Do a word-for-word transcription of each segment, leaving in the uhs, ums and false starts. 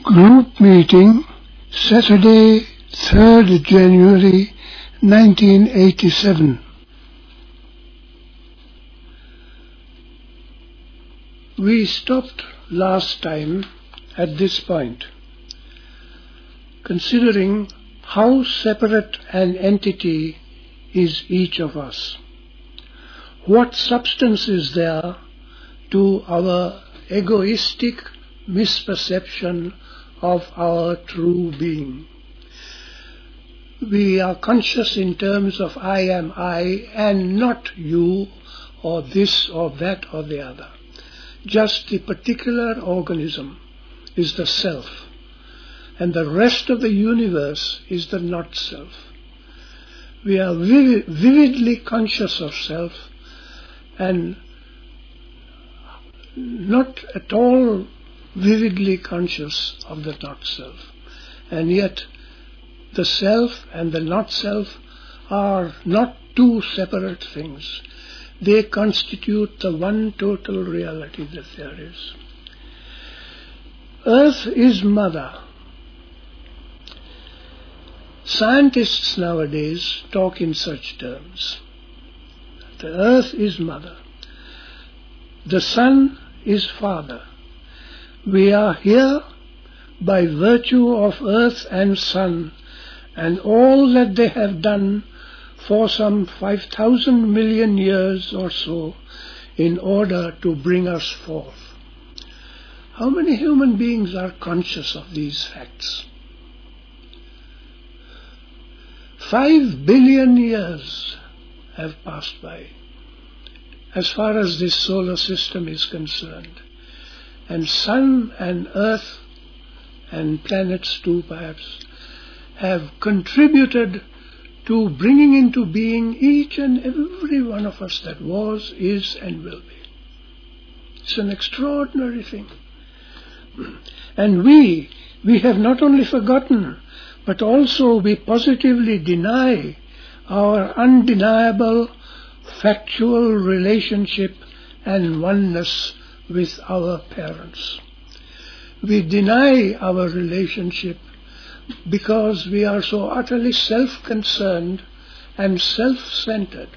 Group meeting, Saturday, third January nineteen eighty-seven. We stopped last time at this point, considering how separate an entity is each of us. What substance is there to our egoistic misperception of our true being? We are conscious in terms of I am I and not you or this or that or the other. Just the particular organism is the self, and the rest of the universe is the not self. We are vivid, vividly conscious of self and not at all vividly conscious of the not self. And yet the self and the not self are not two separate things. They constitute the one total reality that there is. Earth is mother. Scientists nowadays talk in such terms. The earth is mother. The sun is father. We are here by virtue of earth and sun and all that they have done for some five thousand million years or so in order to bring us forth. How many human beings are conscious of these facts? Five billion years have passed by as far as this solar system is concerned. And sun and earth and planets too perhaps have contributed to bringing into being each and every one of us that was, is and will be. It's an extraordinary thing. And we, we have not only forgotten, but also we positively deny our undeniable factual relationship and oneness with our parents. We deny our relationship because we are so utterly self-concerned and self-centered.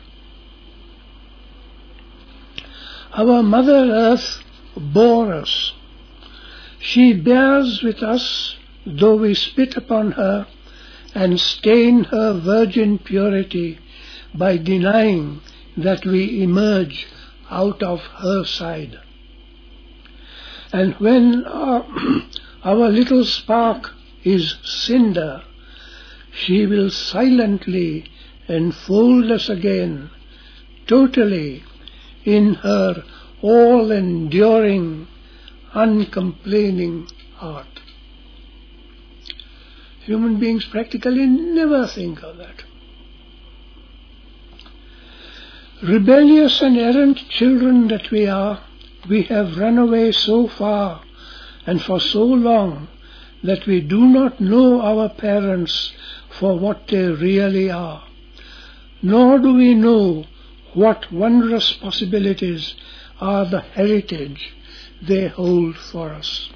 Our Mother Earth bore us. She bears with us though we spit upon her and stain her virgin purity by denying that we emerge out of her side. And when our, our little spark is cinder, she will silently enfold us again, totally, in her all-enduring, uncomplaining heart. Human beings practically never think of that. Rebellious and errant children that we are, we have run away so far and for so long that we do not know our parents for what they really are, nor do we know what wondrous possibilities are the heritage they hold for us.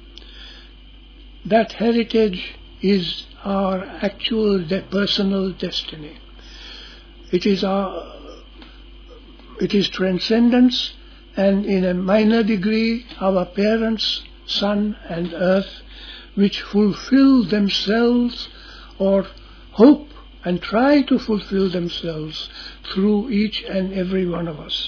That heritage is our actual de- personal destiny. It is our, it is transcendence, and in a minor degree our parents, sun and earth, which fulfill themselves or hope and try to fulfill themselves through each and every one of us.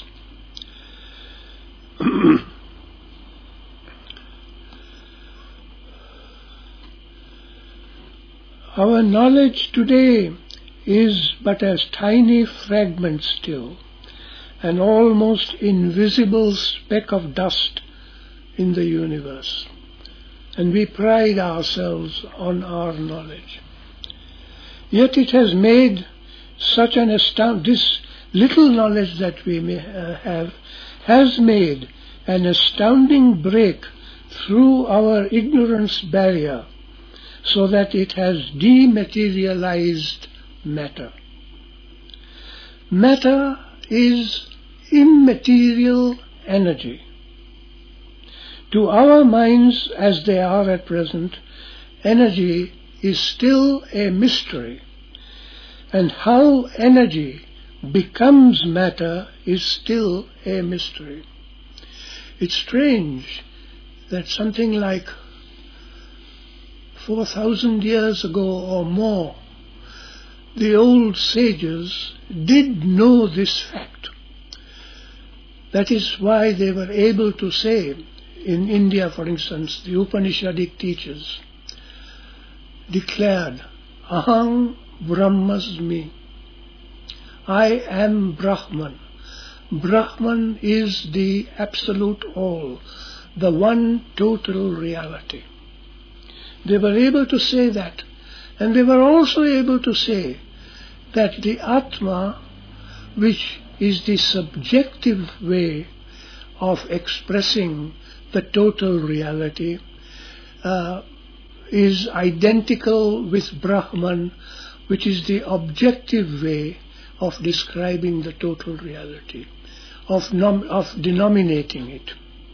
Our knowledge today is but as tiny fragments still, an almost invisible speck of dust in the universe. And we pride ourselves on our knowledge. Yet it has made such an astound, this little knowledge that we may uh, have has made an astounding break through our ignorance barrier, so that it has dematerialized matter. Matter is immaterial energy. To our minds as they are at present, energy is still a mystery, and how energy becomes matter is still a mystery. It's strange that something like four thousand years ago or more, the old sages did know this fact. That is why they were able to say, in India for instance, the Upanishadic teachers declared, Aham Brahmasmi, I am Brahman. Brahman is the absolute all, the one total reality. They were able to say that, and they were also able to say that the Atma, which is the subjective way of expressing the total reality, uh, is identical with Brahman, which is the objective way of describing the total reality, of, nom- of denominating it.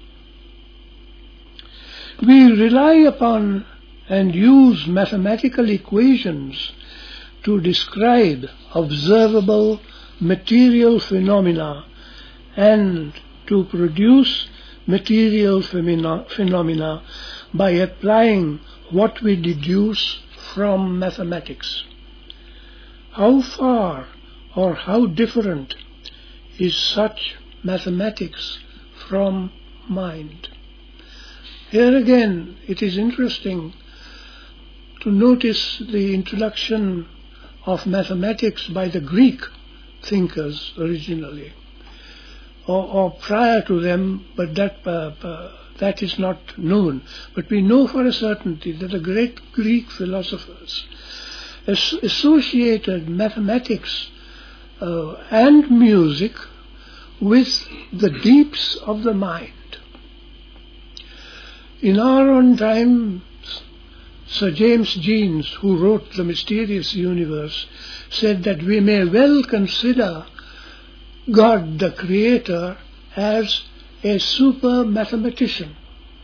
We rely upon and use mathematical equations to describe observable material phenomena and to produce material phenomena, phenomena by applying what we deduce from mathematics. How far or how different is such mathematics from mind? Here again, it is interesting to notice the introduction of mathematics by the Greek thinkers originally, or, or prior to them, but that uh, uh, that is not known. But we know for a certainty that the great Greek philosophers as- associated mathematics uh, and music with the deeps of the mind. In our own time, Sir James Jeans, who wrote The Mysterious Universe, said that we may well consider God, the Creator, as a super mathematician.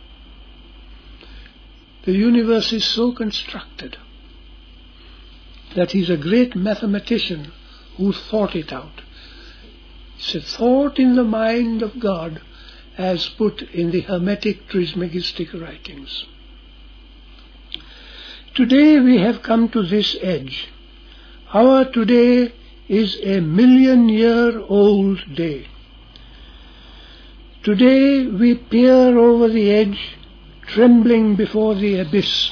The universe is so constructed that he's a great mathematician who thought it out. It's a thought in the mind of God as put in the Hermetic Trismegistic writings. Today we have come to this edge. Our today is a million-year-old day. Today we peer over the edge, trembling before the abyss.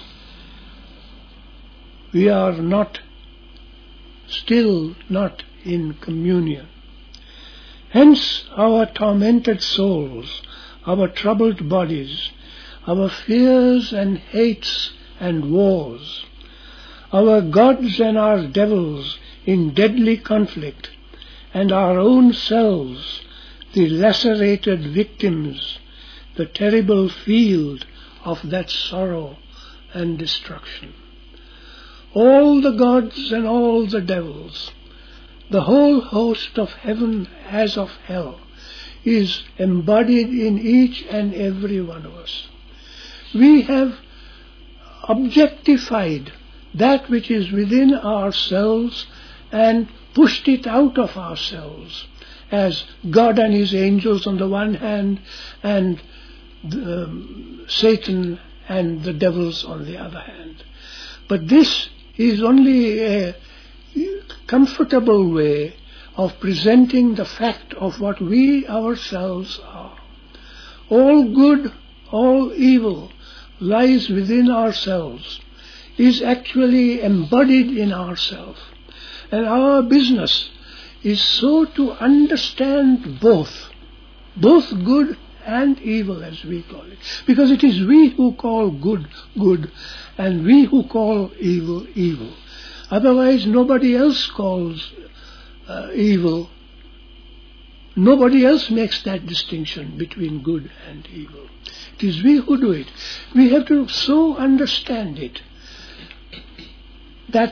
We are not, still not in communion. Hence our tormented souls, our troubled bodies, our fears and hates and wars, our gods and our devils in deadly conflict, and our own selves, the lacerated victims, the terrible field of that sorrow and destruction. All the gods and all the devils, the whole host of heaven as of hell, is embodied in each and every one of us. We have objectified that which is within ourselves and pushed it out of ourselves as God and his angels on the one hand, and um, Satan and the devils on the other hand. But this is only a comfortable way of presenting the fact of what we ourselves are. All good, all evil lies within ourselves, is actually embodied in ourselves. And our business is so to understand both, both good and evil, as we call it. Because it is we who call good, good, and we who call evil, evil. Otherwise, nobody else calls uh, evil. Nobody else makes that distinction between good and evil. It is we who do it. We have to so understand it that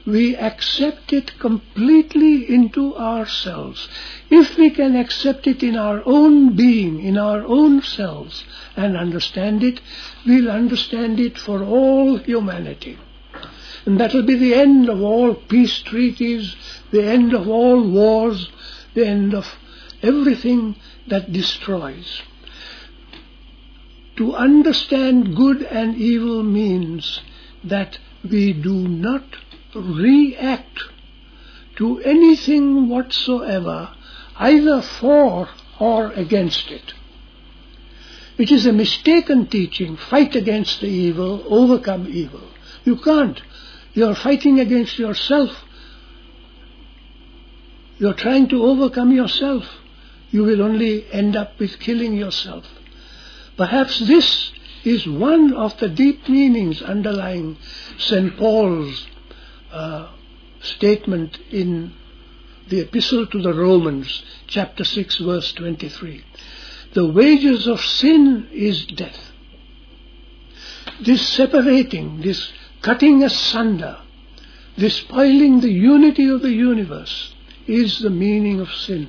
we accept it completely into ourselves. If we can accept it in our own being, in our own selves, and understand it, we'll understand it for all humanity. And that will be the end of all peace treaties, the end of all wars, the end of everything that destroys. To understand good and evil means that we do not react to anything whatsoever, either for or against it. It is a mistaken teaching, fight against the evil, overcome evil. You can't. You are fighting against yourself. You are trying to overcome yourself. You will only end up with killing yourself. Perhaps this is one of the deep meanings underlying Saint Paul's uh, statement in the Epistle to the Romans, chapter six, verse twenty-three. The wages of sin is death. This separating, this cutting asunder, this spoiling the unity of the universe is the meaning of sin.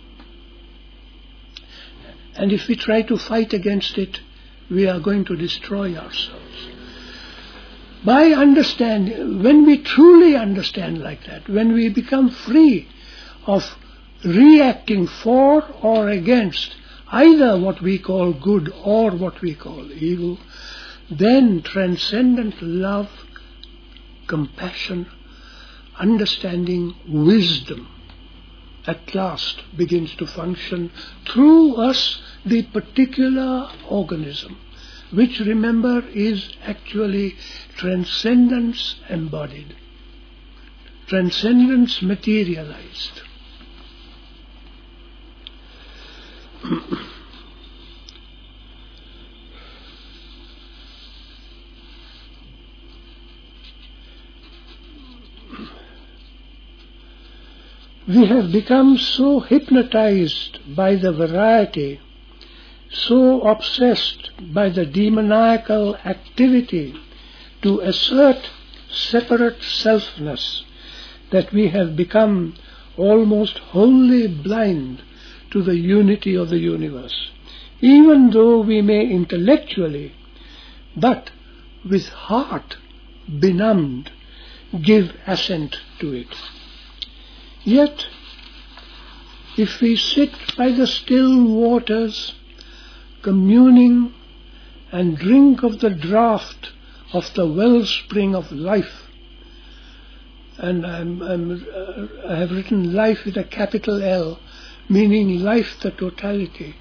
And if we try to fight against it, we are going to destroy ourselves. By understanding, when we truly understand like that, when we become free of reacting for or against either what we call good or what we call evil, then transcendent love, compassion, understanding, wisdom at last begins to function through us, the particular organism, which, remember, is actually transcendence embodied, transcendence materialized. We have become so hypnotized by the variety, so obsessed by the demoniacal activity to assert separate selfness, that we have become almost wholly blind to the unity of the universe, even though we may intellectually, but with heart benumbed, give assent to it. Yet, if we sit by the still waters, communing and drink of the draught of the wellspring of life, and I'm, I'm, uh, I have written life with a capital L, meaning life the totality,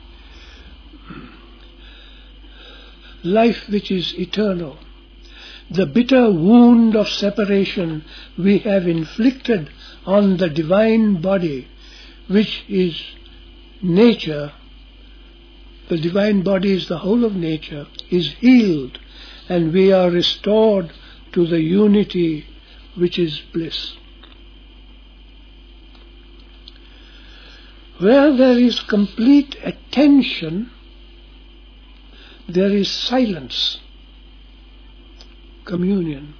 life which is eternal. The bitter wound of separation we have inflicted on the divine body, which is nature, the divine body is the whole of nature, is healed, and we are restored to the unity which is bliss. Where there is complete attention, there is silence, communion.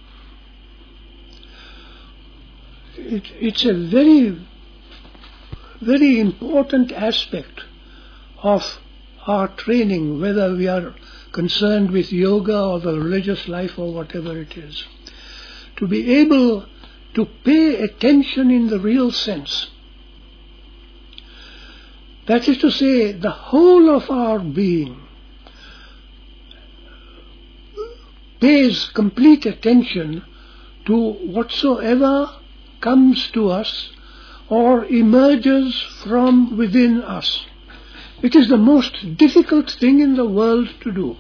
It, it's a very, very important aspect of our training, whether we are concerned with yoga or the religious life or whatever it is, to be able to pay attention in the real sense. That is to say, the whole of our being pays complete attention to whatsoever comes to us or emerges from within us. It is the most difficult thing in the world to do.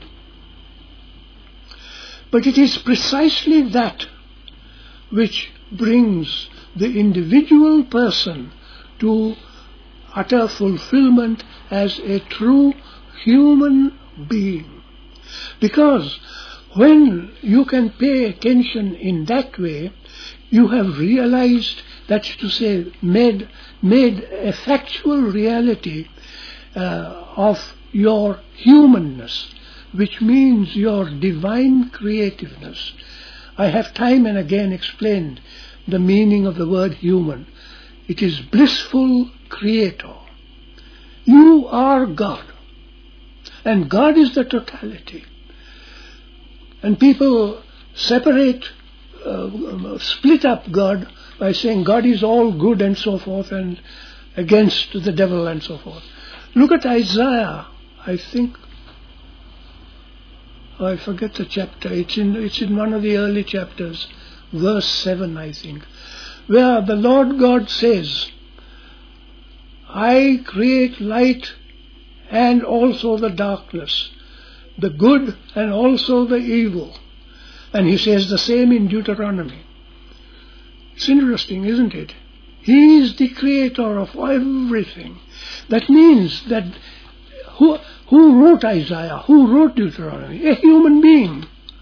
But it is precisely that which brings the individual person to utter fulfillment as a true human being. Because when you can pay attention in that way, you have realized, that's to say, made, made a factual reality uh, of your humanness, which means your divine creativeness, I have time and again explained the meaning of the word human. It is blissful creator. You are God. And God is the totality. And people separate, uh, split up God by saying God is all good and so forth and against the devil and so forth. Look at Isaiah, I think. I forget the chapter. It's in, it's in one of the early chapters, verse seven, I think, where the Lord God says, I create light and also the darkness, the good and also the evil. And he says the same in Deuteronomy. It's interesting, isn't it? He is the creator of everything. That means that who, who wrote Isaiah? Who wrote Deuteronomy? A human being.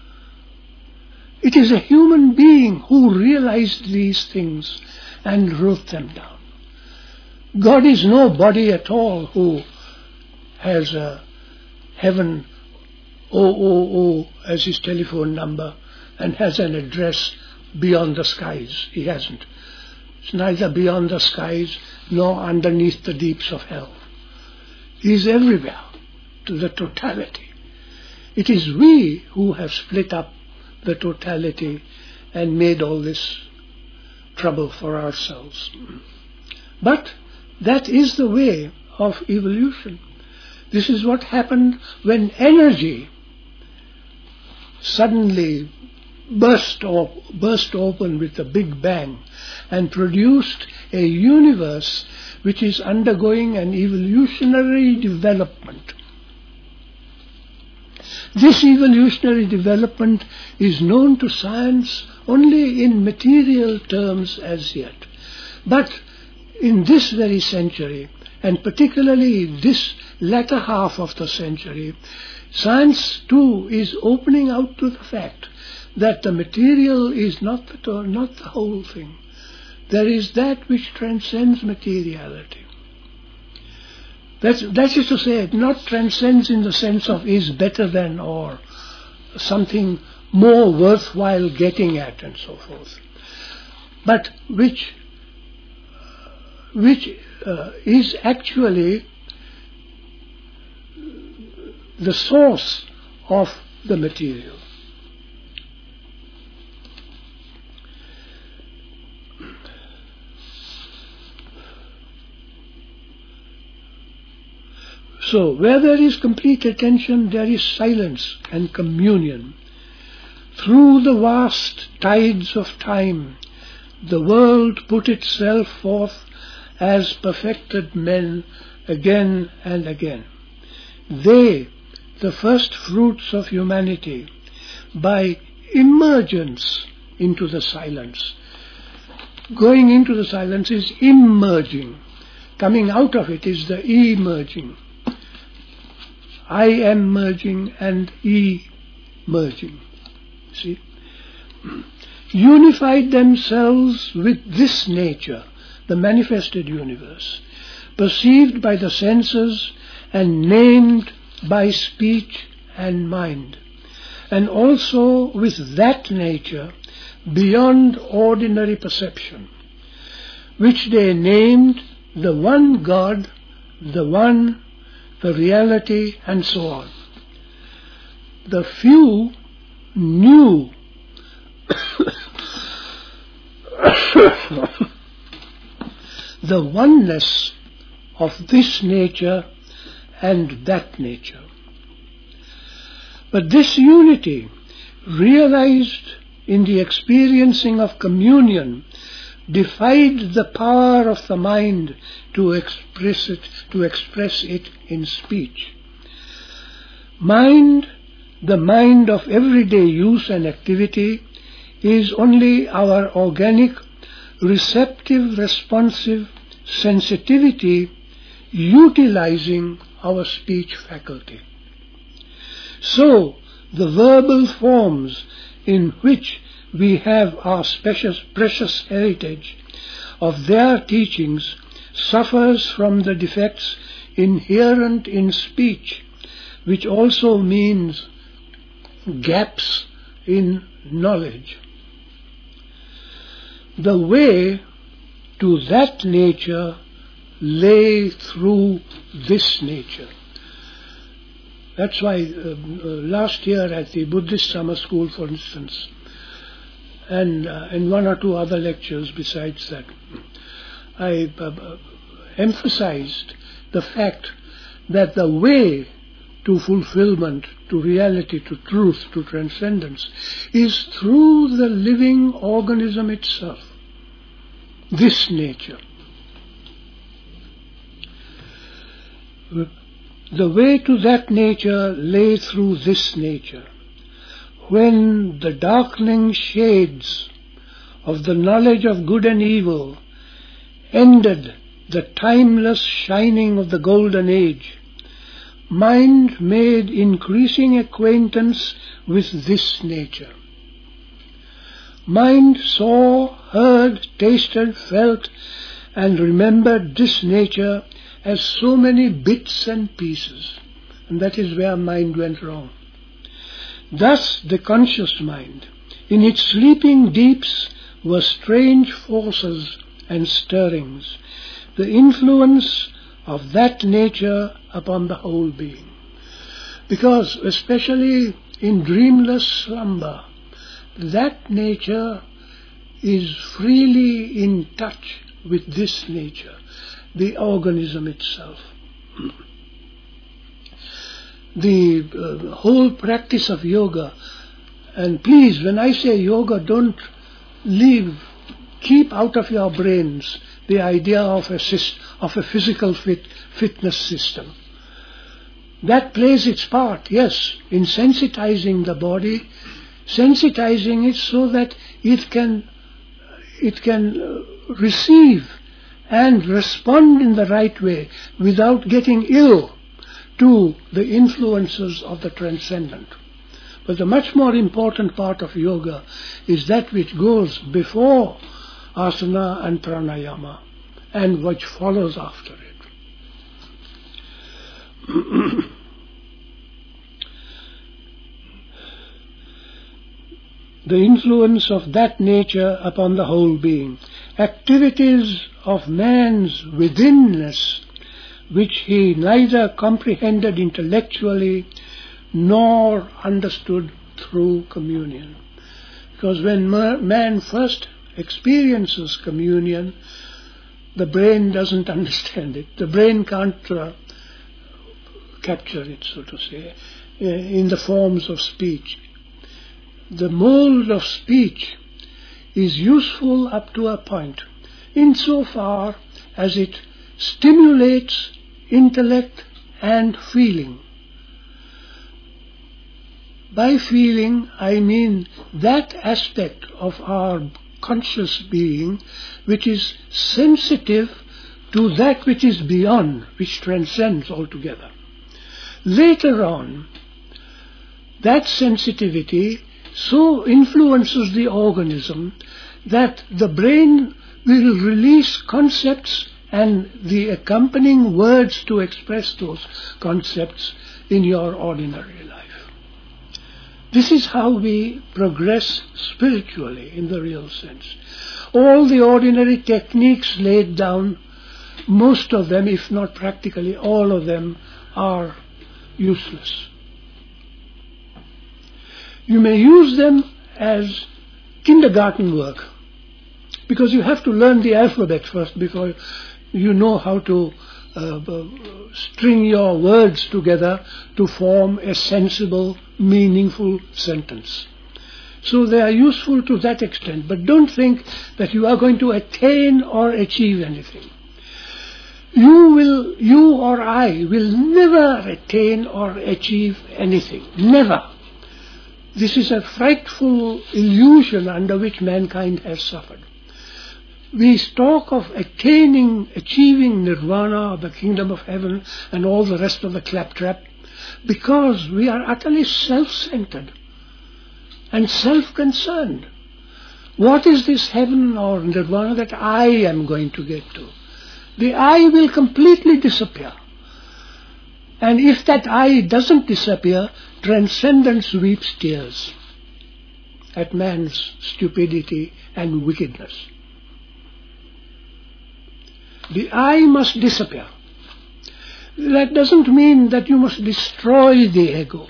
It is a human being who realized these things and wrote them down. God is no body at all who has a heaven oh oh oh as his telephone number and has an address beyond the skies. He hasn't. It's neither beyond the skies nor underneath the deeps of hell. He is everywhere, to the totality. It is we who have split up the totality and made all this trouble for ourselves. But that is the way of evolution. This is what happened when energy suddenly burst, op- burst open with a big bang and produced a universe which is undergoing an evolutionary development. This evolutionary development is known to science only in material terms as yet. But in this very century, and particularly this latter half of the century, science too is opening out to the fact that the material is not the, not the whole thing. There is that which transcends materiality. That's, that is to say, it not transcends in the sense of is better than or something more worthwhile getting at and so forth, but which which uh, is actually the source of the material. So, where there is complete attention, there is silence and communion. Through the vast tides of time, the world put itself forth as perfected men again and again. They, the first fruits of humanity, by emergence into the silence. Going into the silence is emerging. Coming out of it is the emerging. I am merging and emerging. See? Unified themselves with this nature, the manifested universe, perceived by the senses and named by speech and mind, and also with that nature beyond ordinary perception, which they named the one God, the one, the reality, and so on. The few knew the oneness of this nature and that nature. But this unity, realized in the experiencing of communion, defied the power of the mind to express it, to express it in speech. Mind, the mind of everyday use and activity, is only our organic, receptive, responsive sensitivity utilizing our speech faculty. So, the verbal forms in which we have our precious, precious heritage of their teachings suffers from the defects inherent in speech, which also means gaps in knowledge. the way to that nature lay through this nature. That's why uh, uh, last year at the Buddhist summer school, for instance, and uh, in one or two other lectures besides that, I uh, uh, emphasized the fact that the way to fulfillment, to reality, to truth, to transcendence, is through the living organism itself, this nature. The way to that nature lay through this nature. When the darkening shades of the knowledge of good and evil ended the timeless shining of the golden age, mind made increasing acquaintance with this nature. Mind saw, heard, tasted, felt, and remembered this nature as so many bits and pieces. And that is where mind went wrong. Thus the conscious mind, in its sleeping deeps, were strange forces and stirrings, the influence of that nature upon the whole being. Because especially in dreamless slumber, that nature is freely in touch with this nature, the organism itself. The uh, whole practice of yoga, and please, when I say yoga, don't leave, keep out of your brains the idea of a, of a physical fit, fitness system. That plays its part, yes, in sensitizing the body, sensitizing it so that it can, it can receive and respond in the right way without getting ill to the influences of the transcendent. But the much more important part of yoga is that which goes before asana and pranayama and which follows after it. The influence of that nature upon the whole being. Activities of man's withinness, which he neither comprehended intellectually nor understood through communion. Because when man first experiences communion, the brain doesn't understand it. The brain can't uh, capture it, so to say, in the forms of speech. The mold of speech is useful up to a point, insofar as it stimulates intellect and feeling. By feeling, I mean that aspect of our conscious being which is sensitive to that which is beyond, which transcends altogether. Later on, that sensitivity so influences the organism that the brain will release concepts and the accompanying words to express those concepts in your ordinary life. This is how we progress spiritually in the real sense. All the ordinary techniques laid down, most of them, if not practically all of them, are useless. You may use them as kindergarten work, because you have to learn the alphabet first before you know how to uh, string your words together to form a sensible, meaningful sentence. So they are useful to that extent, but don't think that you are going to attain or achieve anything. You will, you or I will never attain or achieve anything. Never. This is a frightful illusion under which mankind has suffered. We talk of attaining, achieving nirvana, or the kingdom of heaven, and all the rest of the claptrap, because we are utterly self-centered and self-concerned. What is this heaven or nirvana that I am going to get to? The I will completely disappear. And if that I doesn't disappear, transcendence weeps tears at man's stupidity and wickedness. The I must disappear. That doesn't mean that you must destroy the ego.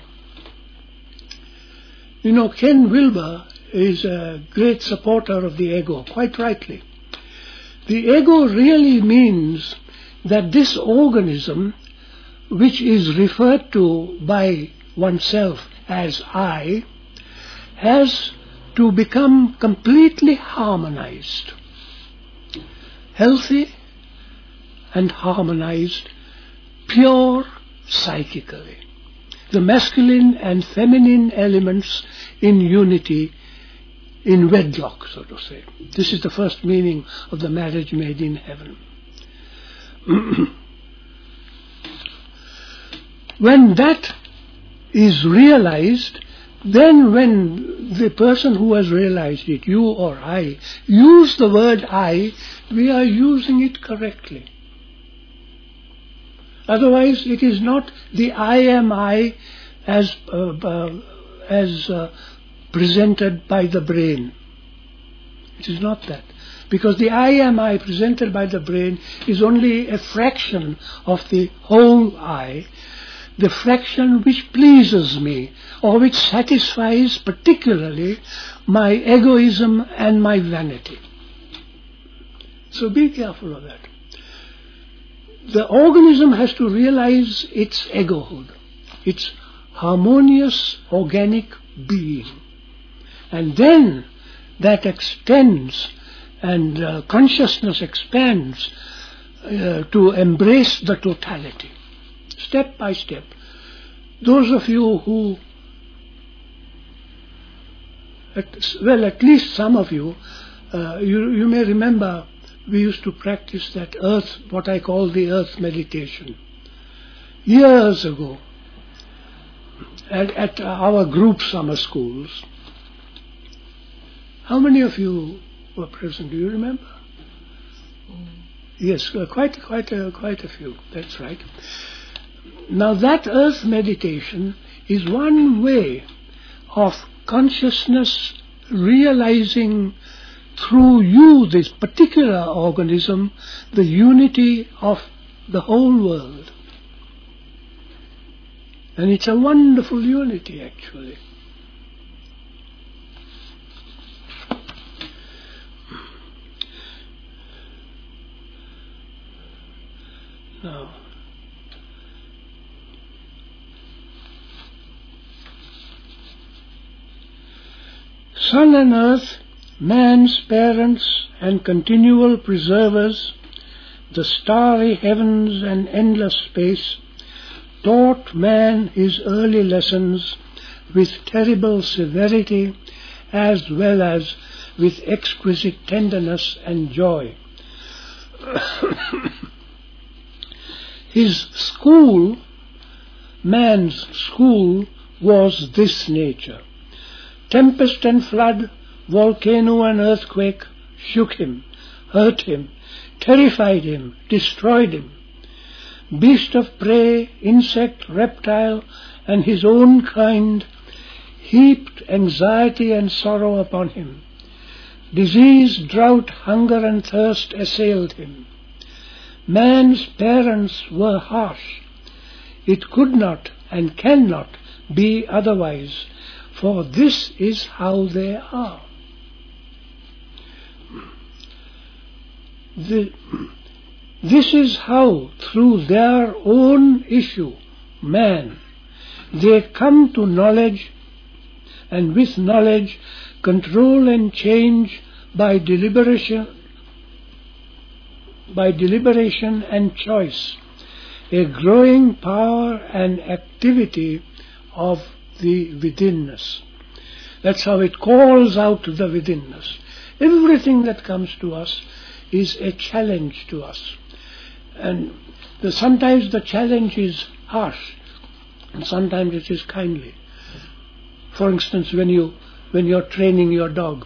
You know, Ken Wilber is a great supporter of the ego, quite rightly. The ego really means that this organism, which is referred to by oneself as I, has to become completely harmonized, healthy and harmonized, pure psychically. The masculine and feminine elements in unity, in wedlock, so to say. This is the first meaning of the marriage made in heaven. When that is realized, then when the person who has realized it, you or I, use the word I, we are using it correctly. Otherwise, it is not the I am I as uh, uh, as uh, presented by the brain. It is not that. Because the I am I presented by the brain is only a fraction of the whole I, the fraction which pleases me, or which satisfies particularly my egoism and my vanity. So be careful of that. The organism has to realize its egohood, its harmonious organic being. And then that extends and uh, consciousness expands uh, to embrace the totality, step by step. Those of you who, at, well, at least some of you, uh, you, you may remember we used to practice that earth, what I call the earth meditation, years ago at, at our group summer schools. How many of you were present? Do you remember? Mm. Yes, uh, quite, quite, a, quite a few. That's right. Now that earth meditation is one way of consciousness realizing through you, this particular organism, the unity of the whole world. And it's a wonderful unity, actually. Now, sun and earth, man's parents and continual preservers, the starry heavens and endless space, taught man his early lessons with terrible severity as well as with exquisite tenderness and joy. His school, man's school, was this nature. Tempest and flood, volcano and earthquake shook him, hurt him, terrified him, destroyed him. Beast of prey, insect, reptile, and his own kind heaped anxiety and sorrow upon him. Disease, drought, hunger and thirst assailed him. Man's parents were harsh. It could not and cannot be otherwise, for this is how they are. The, this is how, through their own issue, man, they come to knowledge, and with knowledge control and change by deliberation, by deliberation and choice, a growing power and activity of the withinness. That's how it calls out to the withinness. Everything that comes to us is a challenge to us. And the, sometimes the challenge is harsh, and sometimes it is kindly. For instance, when you when you're training your dog,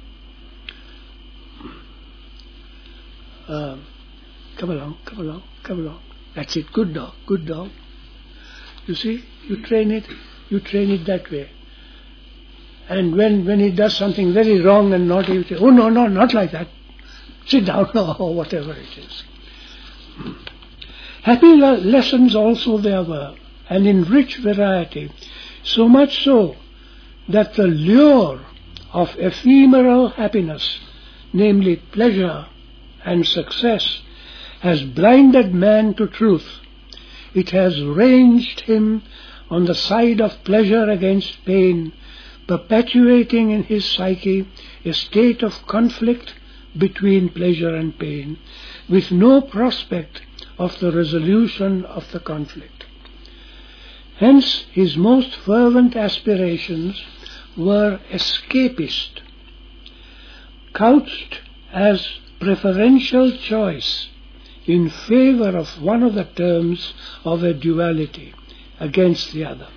uh, come along, come along, come along. That's it. Good dog, good dog. You see, you train it, you train it that way. And when when it does something very wrong and naughty, you say, "Oh no, no, not like that. Sit down," or whatever it is. Happy le- lessons also there were, and in rich variety, so much so that the lure of ephemeral happiness, namely pleasure and success, has blinded man to truth. It has ranged him on the side of pleasure against pain, perpetuating in his psyche a state of conflict between pleasure and pain, with no prospect of the resolution of the conflict. Hence his most fervent aspirations were escapist, couched as preferential choice in favor of one of the terms of a duality against the other.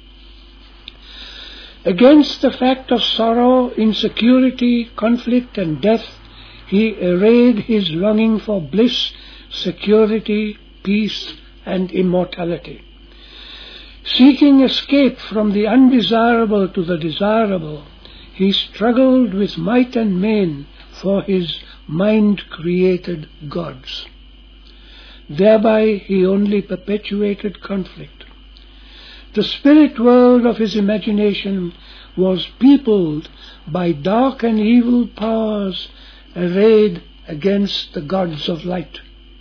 Against the fact of sorrow, insecurity, conflict and death, he arrayed his longing for bliss, security, peace and immortality. Seeking escape from the undesirable to the desirable, he struggled with might and main for his mind-created gods. Thereby he only perpetuated conflict. The spirit world of his imagination was peopled by dark and evil powers arrayed against the gods of light,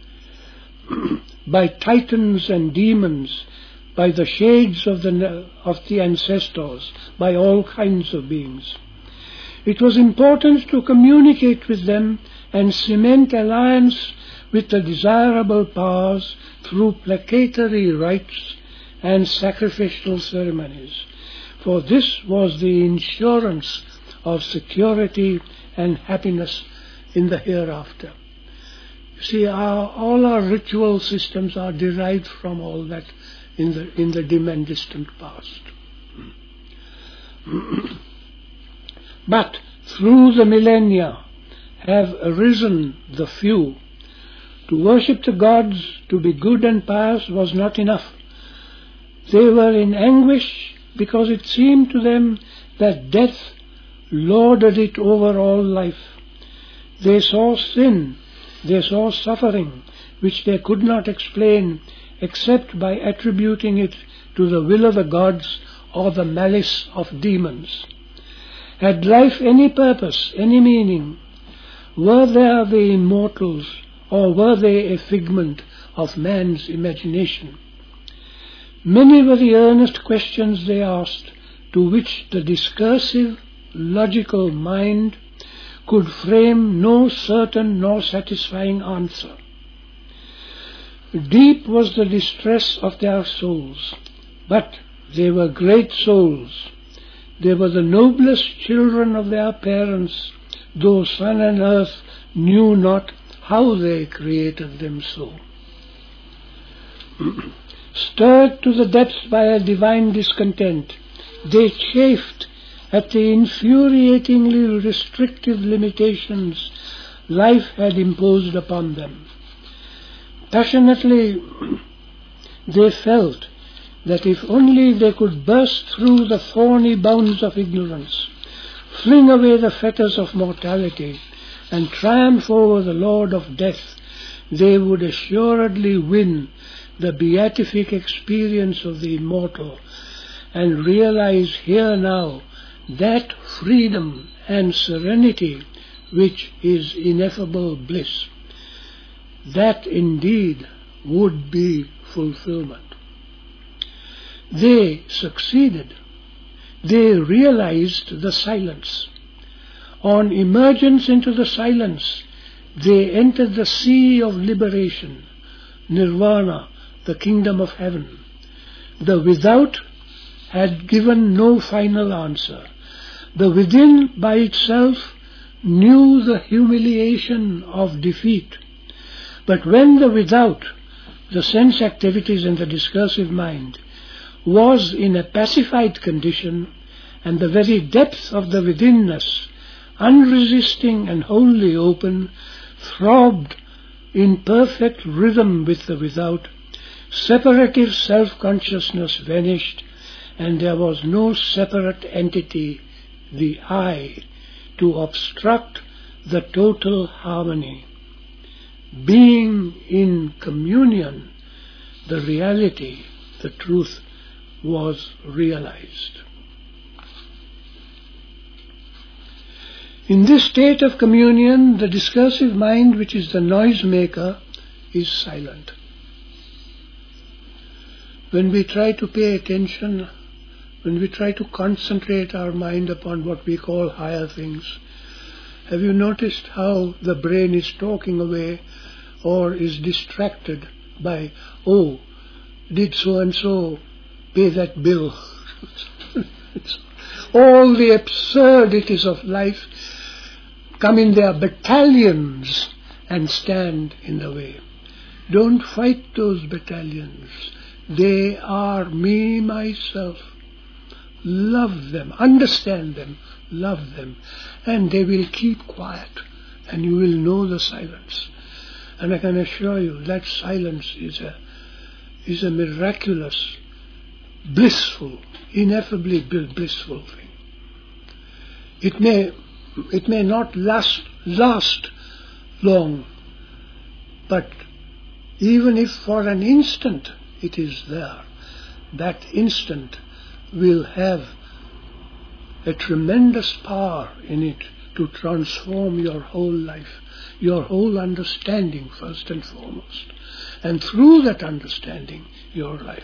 by titans and demons, by the shades of the, of the ancestors, by all kinds of beings. It was important to communicate with them and cement alliance with the desirable powers through placatory rites and sacrificial ceremonies, for this was the insurance of security and happiness in the hereafter. You see, our, all our ritual systems are derived from all that in the in the dim and distant past. But through the millennia have arisen the few. To worship the gods, to be good and pious was not enough. They were in anguish because it seemed to them that death lorded it over all life. They saw sin, they saw suffering, which they could not explain except by attributing it to the will of the gods or the malice of demons. Had life any purpose, any meaning? Were there the immortals, or were they a figment of man's imagination? Many were the earnest questions they asked, to which the discursive, logical mind could frame no certain nor satisfying answer. Deep was the distress of their souls, but they were great souls. They were the noblest children of their parents, though sun and earth knew not how they created them so. Stirred to the depths by a divine discontent, they chafed at the infuriatingly restrictive limitations life had imposed upon them. Passionately they felt that if only they could burst through the thorny bounds of ignorance, fling away the fetters of mortality, and triumph over the Lord of Death, they would assuredly win the beatific experience of the immortal and realize here now that freedom and serenity which is ineffable bliss. That indeed would be fulfillment. They succeeded. They realized the silence. On emergence into the silence, they entered the sea of liberation, nirvana, the kingdom of heaven. The without had given no final answer. The within by itself knew the humiliation of defeat. But when the without, the sense activities and the discursive mind, was in a pacified condition, and the very depth of the withinness, unresisting and wholly open, throbbed in perfect rhythm with the without, separative self-consciousness vanished, and there was no separate entity, the I, to obstruct the total harmony. being in communion, the reality, the truth was realized. In this state of communion, the discursive mind, which is the noisemaker, is silent. When we try to pay attention, when we try to concentrate our mind upon what we call higher things, have you noticed how the brain is talking away or is distracted by, oh, did so-and-so pay that bill? All the absurdities of life come in their battalions and stand in the way. Don't fight those battalions. They are me, myself. Love them, understand them, love them, and they will keep quiet, and you will know the silence. And I can assure you that silence is a is a miraculous, blissful, ineffably blissful thing. It may it may not last last long, but even if for an instant it is there, that instant will have a tremendous power in it to transform your whole life, your whole understanding first and foremost, and through that understanding, your life.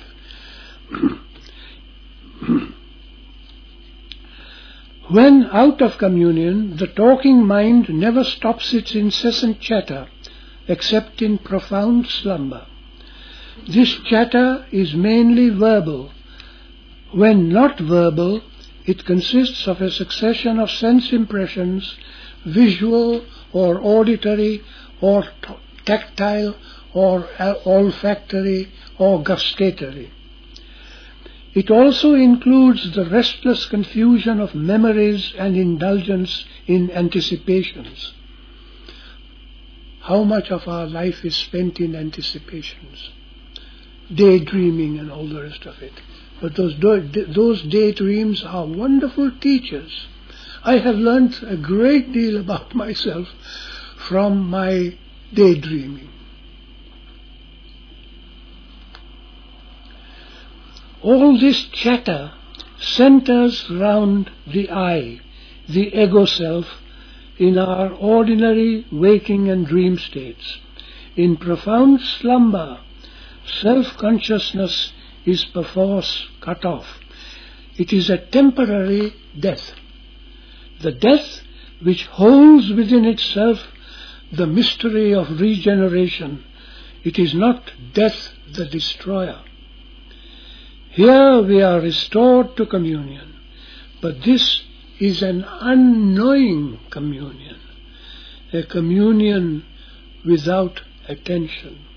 When out of communion, the talking mind never stops its incessant chatter, except in profound slumber. This chatter is mainly verbal. When not verbal, it consists of a succession of sense impressions, visual or auditory or t- tactile or olfactory or gustatory. It also includes the restless confusion of memories and indulgence in anticipations. How much of our life is spent in anticipations, daydreaming and all the rest of it. But those those daydreams are wonderful teachers. I have learnt a great deal about myself from my daydreaming. All this chatter centers round the I, the ego self, in our ordinary waking and dream states. In profound slumber, self-consciousness is perforce cut off. It is a temporary death. The death which holds within itself the mystery of regeneration. It is not death the destroyer. Here we are restored to communion, but this is an unknowing communion, a communion without attention.